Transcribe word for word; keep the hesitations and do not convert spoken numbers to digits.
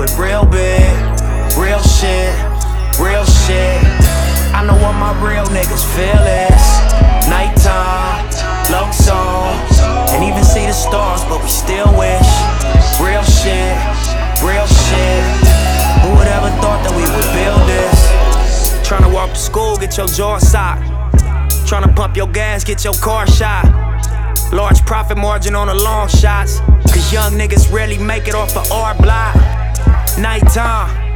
real big, real shit, real shit. I know what my real niggas feel is nighttime, low song, and even see the stars, but we still wish. Real shit, real shit. Who would ever thought that we would build this? Tryna walk to school, get your jaw socked. Tryna pump your gas, get your car shot. Large profit margin on the long shots, cause young niggas rarely make it off of our block. Nighttime,